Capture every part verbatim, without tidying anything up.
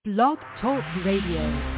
Blog Talk Radio.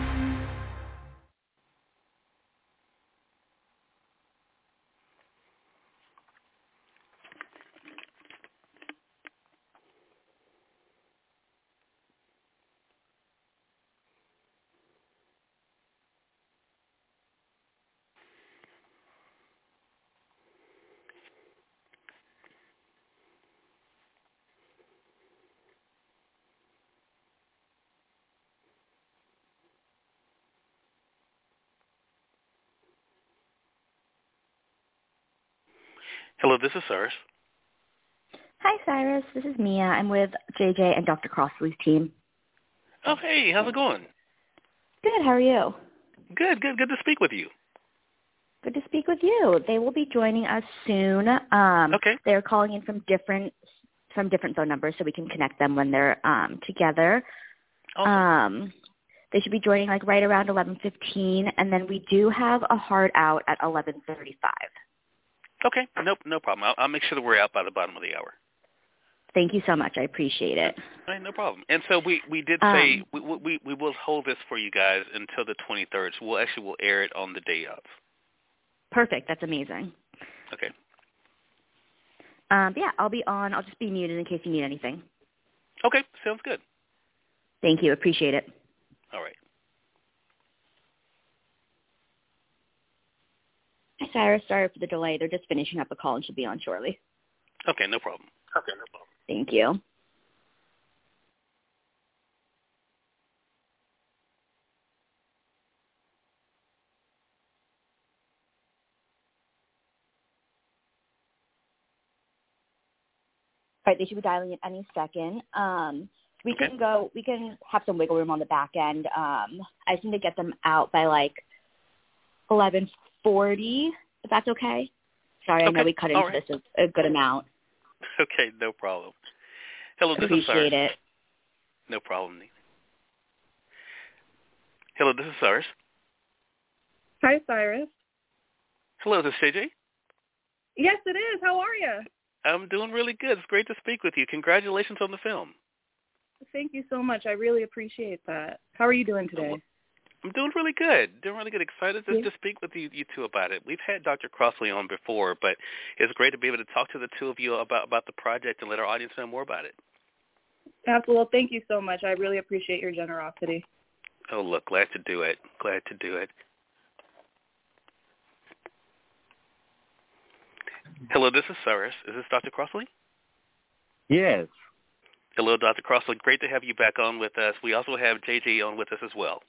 Hello, this is Cyrus. Hi, Cyrus. This is Mia. I'm with J J and Doctor Crossley's team. Oh, hey, how's it going? Good. How are you? Good, good, good to speak with you. Good to speak with you. They will be joining us soon. Um, okay. They're calling in from different from different phone numbers, so we can connect them when they're um, together. Awesome. Um, they should be joining like right around eleven fifteen, and then we do have a hard out at eleven thirty-five. Okay, nope, no problem. I'll, I'll make sure that we're out by the bottom of the hour. Thank you so much. I appreciate it. All right, no problem. And so we, we did say um, we, we we will hold this for you guys until the twenty-third. So we'll actually we'll air it on the day of. Perfect. That's amazing. Okay. Um, yeah, I'll be on. I'll just be muted in case you need anything. Okay, sounds good. Thank you. Appreciate it. All right. Hi, Cyrus. Sorry for the delay. They're just finishing up a call and should be on shortly. Okay, no problem. Okay, no problem. Thank you. All right, they should be dialing in any second. Um, we okay. can go. We can have some wiggle room on the back end. Um, I just need to get them out by like eleven forty, if that's okay. Sorry, okay. I know we cut into right. this a, a good amount. Okay, no problem. Hello, this Appreciate is Cyrus. it. No problem. Hello, this is Cyrus. Hi, Cyrus. Hello, this is J J. Yes, it is. How are you? I'm doing really good. It's great to speak with you. Congratulations on the film. Thank you so much. I really appreciate that. How are you doing today? I'm doing really good. Doing really good. Excited to, yeah. to speak with you, you two about it. We've had Doctor Crossley on before, but it's great to be able to talk to the two of you about, about the project and let our audience know more about it. Absolutely. Thank you so much. I really appreciate your generosity. Oh, look, glad to do it. Glad to do it. Hello, this is Cyrus. Is this Doctor Crossley? Yes. Hello, Doctor Crossley. Great to have you back on with us. We also have J J on with us as well.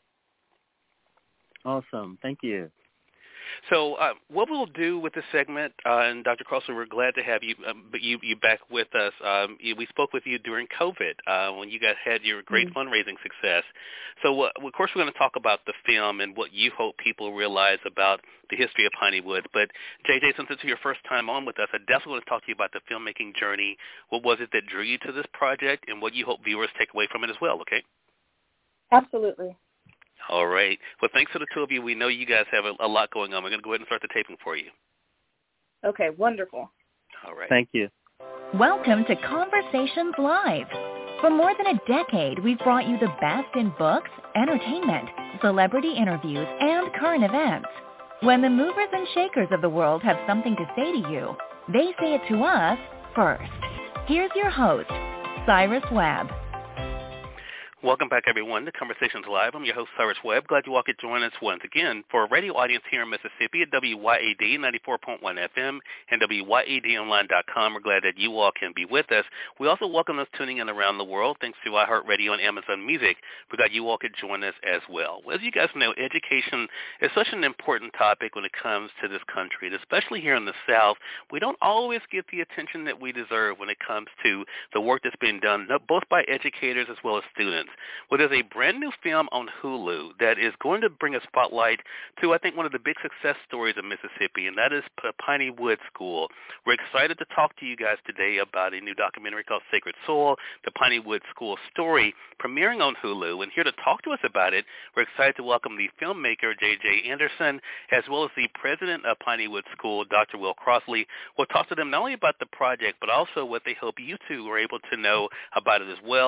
Awesome. Thank you. So uh, what we'll do with this segment, uh, and Doctor Crossley, we're glad to have you um, you, you back with us. Um, you, we spoke with you during COVID uh, when you guys had your great mm-hmm. fundraising success. So, uh, of course, we're going to talk about the film and what you hope people realize about the history of Pineywood. But, J J, since it's your first time on with us, I definitely want to talk to you about the filmmaking journey. What was it that drew you to this project and what you hope viewers take away from it as well, okay? Absolutely. All right. Well, thanks to the two of you. We know you guys have a, a lot going on. We're going to go ahead and start the taping for you. Okay, wonderful. All right. Thank you. Welcome to Conversations Live. For more than a decade, we've brought you the best in books, entertainment, celebrity interviews, and current events. When the movers and shakers of the world have something to say to you, they say it to us first. Here's your host, Cyrus Webb. Welcome back, everyone, to Conversations Live. I'm your host, Cyrus Webb. Glad you all could join us once again for a radio audience here in Mississippi at W Y A D ninety-four point one F M and W Y A D online dot com. We're glad that you all can be with us. We also welcome those tuning in around the world thanks to iHeartRadio and Amazon Music. We're glad you all could join us as well. Well, as you guys know, education is such an important topic when it comes to this country, and especially here in the South. We don't always get the attention that we deserve when it comes to the work that's being done, both by educators as well as students. Well, there's a brand new film on Hulu that is going to bring a spotlight to, I think, one of the big success stories of Mississippi, and that is P- Pineywood School. We're excited to talk to you guys today about a new documentary called Sacred Soil, the Pineywood School story, premiering on Hulu. And here to talk to us about it, we're excited to welcome the filmmaker, J J Anderson, as well as the president of Pineywood School, Doctor Will Crossley. We'll talk to them not only about the project, but also what they hope you two are able to know about it as well.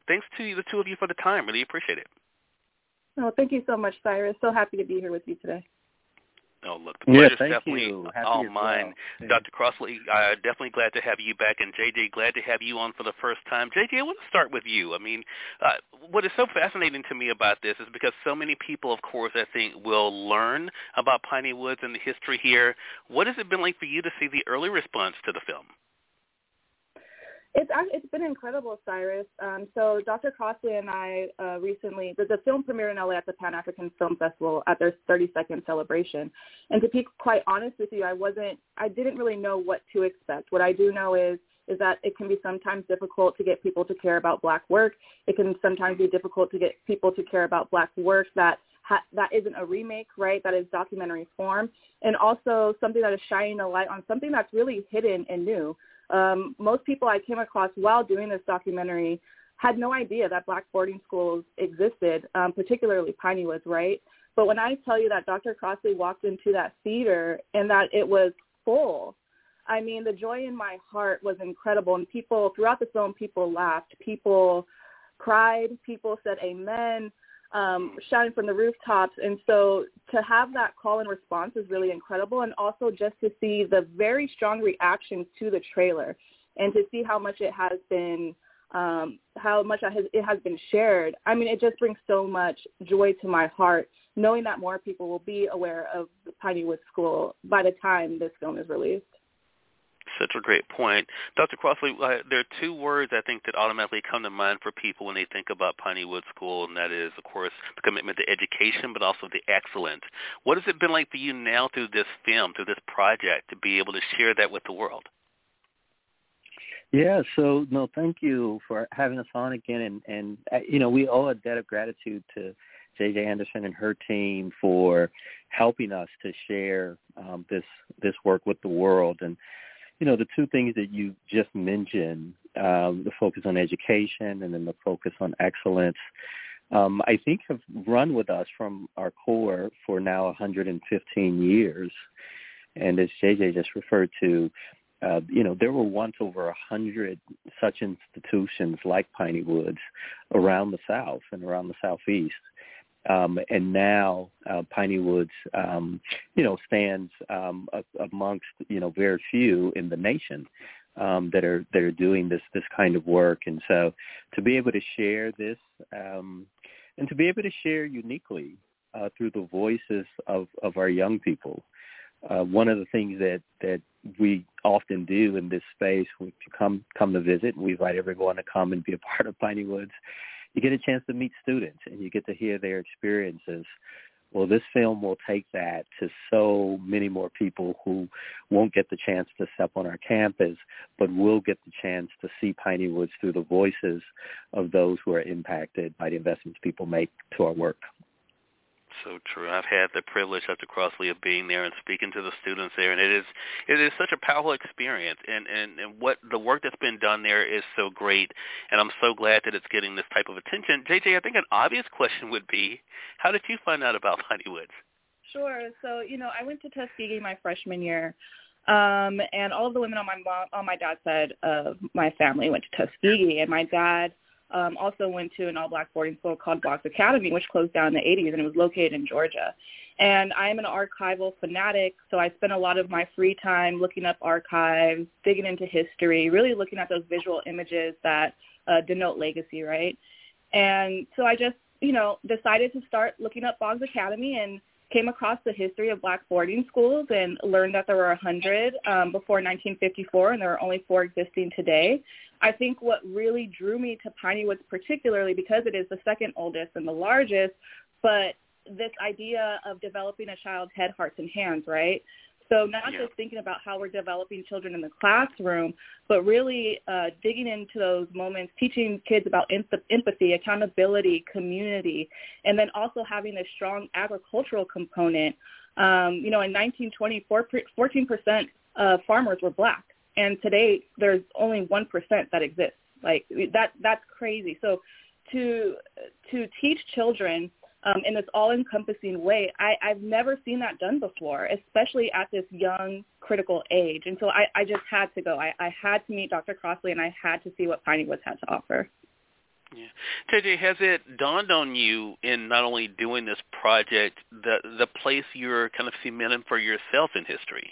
thanks to the two of you for the time. Really appreciate it. Oh, thank you so much, Cyrus. So happy to be here with you today. Oh, look, the yeah, pleasure's thank definitely you. Happy all as mine. well. Doctor Crossley, uh, definitely glad to have you back, and J J, glad to have you on for the first time. J J, I want to start with you. I mean, uh, what is so fascinating to me about this is because so many people, of course, I think will learn about Piney Woods and the history here. What has it been like for you to see the early response to the film? It's it's been incredible, Cyrus. Um, so Doctor Crossley and I uh, recently, the, the film premiered in L A at the Pan-African Film Festival at their thirty-second celebration. And to be quite honest with you, I wasn't, I didn't really know what to expect. What I do know is is that it can be sometimes difficult to get people to care about Black work. It can sometimes be difficult to get people to care about Black work that ha- that isn't a remake, right? That is documentary form, and also something that is shining a light on something that's really hidden and new. Um, most people I came across while doing this documentary had no idea that Black boarding schools existed, um, particularly Piney Woods, right? But when I tell you that Doctor Crossley walked into that theater and that it was full, I mean, the joy in my heart was incredible. And people, throughout the film, people laughed, people cried, people said amen, um, shouting from the rooftops. And so to have that call and response is really incredible. And also just to see the very strong reactions to the trailer and to see how much it has been, um, how much it has, it has been shared. I mean, it just brings so much joy to my heart, knowing that more people will be aware of the Piney Woods School by the time this film is released. Such a great point. Doctor Crossley, uh, there are two words I think that automatically come to mind for people when they think about Piney Woods School, and that is, of course, the commitment to education, but also the excellence. What has it been like for you now through this film, through this project, to be able to share that with the world? Yeah, so, no, thank you for having us on again. And, and uh, you know, we owe a debt of gratitude to J J Anderson and her team for helping us to share um, this this work with the world. And you know, the two things that you just mentioned, um, the focus on education and then the focus on excellence, um, I think have run with us from our core for now one hundred fifteen years. And as J J just referred to, uh, you know, there were once over one hundred such institutions like Piney Woods around the South and around the Southeast. Um, and now uh, Piney Woods, um, you know, stands um, a- amongst, you know, very few in the nation um, that are that are doing this this kind of work. And so to be able to share this um, and to be able to share uniquely uh, through the voices of, of our young people. Uh, one of the things that, that we often do in this space, when you come, come to visit, we invite everyone to come and be a part of Piney Woods. You get a chance to meet students and you get to hear their experiences. Well, this film will take that to so many more people who won't get the chance to step on our campus, but will get the chance to see Piney Woods through the voices of those who are impacted by the investments people make to our work. So true. I've had the privilege, Doctor Crossley, of being there and speaking to the students there, and it is it is such a powerful experience. And, and, and what the work that's been done there is so great, and I'm so glad that it's getting this type of attention. J J, I think an obvious question would be, how did you find out about Piney Woods? Sure. So, you know, I went to Tuskegee my freshman year, um, and all of the women on my mom, on my dad's side of my family went to Tuskegee, and my dad Um, also went to an all-black boarding school called Boggs Academy, which closed down in the eighties, and it was located in Georgia. And I am an archival fanatic, so I spent a lot of my free time looking up archives, digging into history, really looking at those visual images that uh, denote legacy, right? And so I just, you know, decided to start looking up Boggs Academy and came across the history of black boarding schools and learned that there were one hundred um, before nineteen fifty-four, and there are only four existing today. I think what really drew me to Piney Woods particularly, because it is the second oldest and the largest, but this idea of developing a child's head, hearts, and hands, right? So not yeah. just thinking about how we're developing children in the classroom, but really uh, digging into those moments, teaching kids about empathy, accountability, community, and then also having a strong agricultural component. Um, you know, in nineteen twenty, fourteen percent of farmers were black, and today there's only one percent that exists. Like that, that's crazy. So to to teach children Um, in this all-encompassing way, I, I've never seen that done before, especially at this young, critical age. And so I, I just had to go. I, I had to meet Doctor Crossley, and I had to see what Piney Woods had to offer. Yeah. J J, has it dawned on you in not only doing this project, the the place you're kind of cementing for yourself in history?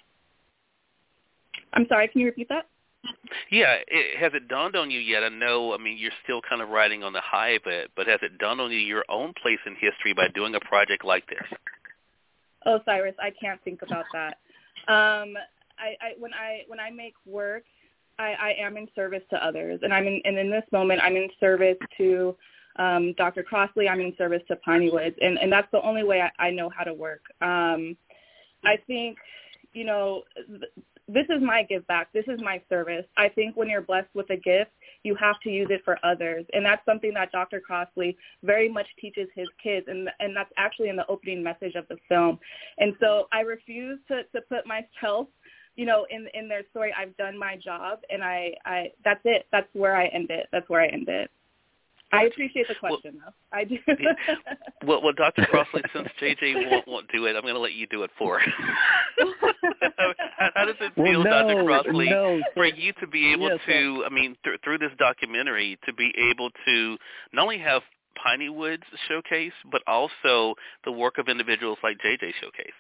I'm sorry, can you repeat that? Yeah, it, has it dawned on you yet? I know, I mean, you're still kind of riding on the high of it, but has it dawned on you your own place in history by doing a project like this? Oh, Cyrus, I can't think about that. Um, I, I when I when I make work, I, I am in service to others, and I'm in, and in this moment, I'm in service to um, Doctor Crossley. I'm in service to Piney Woods, and, and that's the only way I, I know how to work. Um, I think, you know, th- this is my give back. This is my service. I think when you're blessed with a gift, you have to use it for others, and that's something that Doctor Crossley very much teaches his kids, and and that's actually in the opening message of the film. And so I refuse to, to put myself, you know, in in their story. I've done my job, and I, I that's it. That's where I end it. That's where I end it. I appreciate the question, well, though. I do. Yeah. Well, well, Doctor Crossley, since J J won't, won't do it, I'm going to let you do it for her. how, how does it feel, well, no, Doctor Crossley, no. for you to be able yes, to, I mean, th- through this documentary, to be able to not only have Piney Woods showcase, but also the work of individuals like J J showcased?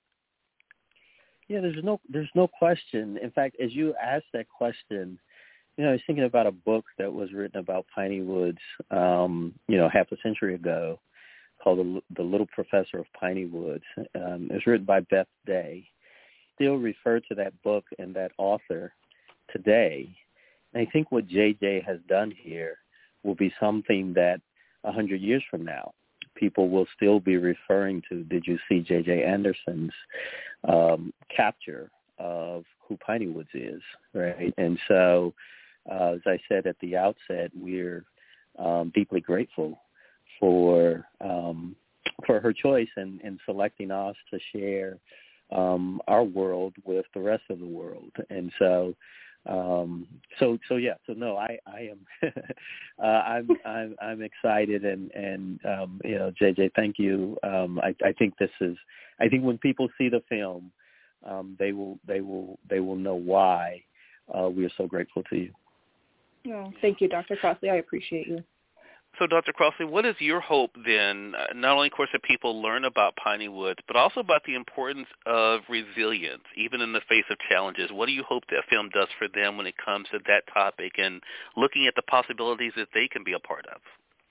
Yeah, there's no there's no question. In fact, as you asked that question, you know, I was thinking about a book that was written about Piney Woods, um, you know, half a century ago, called The, the Little Professor of Piney Woods. Um, it was written by Beth Day. Still refer to that book and that author today. And I think what J J has done here will be something that a hundred years from now, people will still be referring to. Did you see J J Anderson's um, capture of who Piney Woods is, right? And so, uh, as I said at the outset, we're um, deeply grateful for um, for her choice in, in selecting us to share um, our world with the rest of the world. And so, um, so so yeah, so no, I I am uh, I'm I'm I'm excited, and and um, you know, J J, thank you. Um, I I think this is I think when people see the film, um, they will they will they will know why uh, we are so grateful to you. Oh, thank you, Doctor Crossley. I appreciate you. So, Doctor Crossley, what is your hope then, uh, not only, of course, that people learn about Piney Woods, but also about the importance of resilience, even in the face of challenges? What do you hope that film does for them when it comes to that topic and looking at the possibilities that they can be a part of?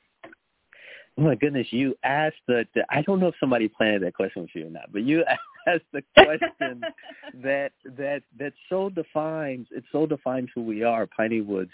Oh my goodness, you asked the, the I don't know if somebody planted that question for you or not, but you asked the question that that that so defines it so defines who we are. Piney Woods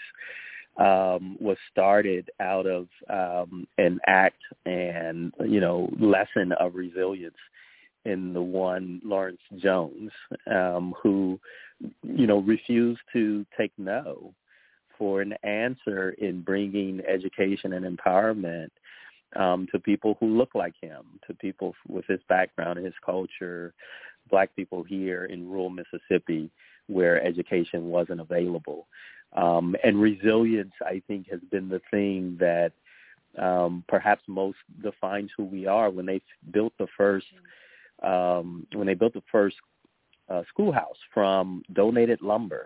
um, was started out of um, an act and, you know, lesson of resilience in the one Lawrence Jones, um, who, you know, refused to take no for an answer in bringing education and empowerment Um, to people who look like him, to people with his background and his culture, Black people here in rural Mississippi where education wasn't available. Um, and resilience, I think, has been the thing that um, perhaps most defines who we are. When they built the first, um, when they built the first uh, schoolhouse from donated lumber,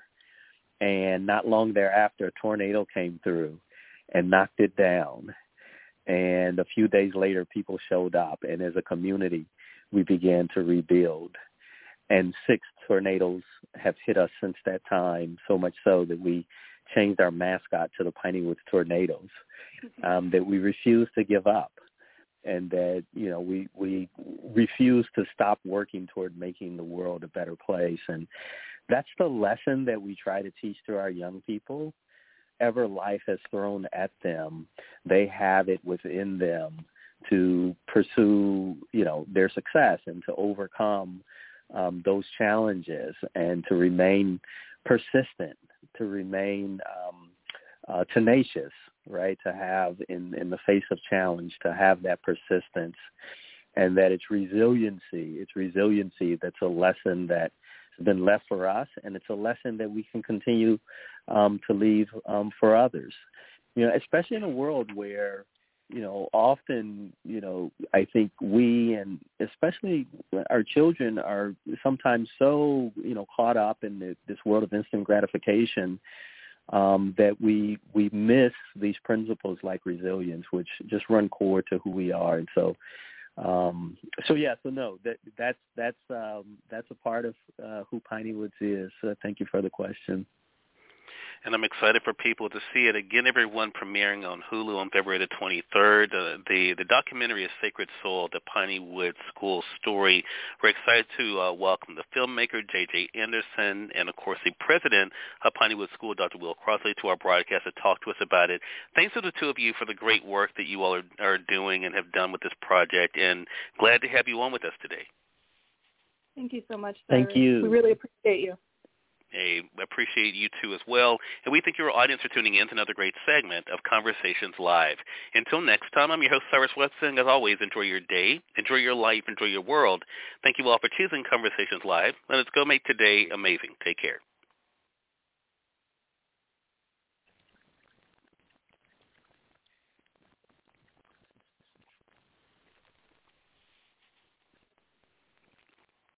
and not long thereafter, a tornado came through and knocked it down. And a few days later, people showed up, and as a community, we began to rebuild. And six tornadoes have hit us since that time, so much so that we changed our mascot to the Piney Woods Tornadoes, um, that we refuse to give up, and that, you know, we, we refuse to stop working toward making the world a better place. And that's the lesson that we try to teach to our young people. Ever life has thrown at them, they have it within them to pursue, you know, their success and to overcome um, those challenges and to remain persistent, to remain um, uh, tenacious, right? To have in, in the face of challenge, to have that persistence, and that it's resiliency. It's resiliency that's a lesson that has been left for us, and it's a lesson that we can continue um, to leave um, for others. You know, especially in a world where, you know, often, you know, I think we and especially our children are sometimes so, you know, caught up in the, this world of instant gratification um, that we we miss these principles like resilience, which just run core to who we are. And so, um, so yeah, so no, that that's that's um, that's a part of uh, who Piney Woods is. So thank you for the question. And I'm excited for people to see it. Again, everyone, premiering on Hulu on February the twenty-third. Uh, the, the documentary is Sacred Soil, the Piney Woods School story. We're excited to uh, welcome the filmmaker, J J Anderson, and, of course, the president of Piney Woods School, Doctor Will Crossley, to our broadcast to talk to us about it. Thanks to the two of you for the great work that you all are, are doing and have done with this project, and glad to have you on with us today. Thank you so much, Cyrus. Thank you. We really appreciate you. I appreciate you too as well, and we thank your audience for tuning in to another great segment of Conversations Live. Until next time, I'm your host, Cyrus Weston. As always, enjoy your day, enjoy your life, enjoy your world. Thank you all for choosing Conversations Live, and let's go make today amazing. Take care.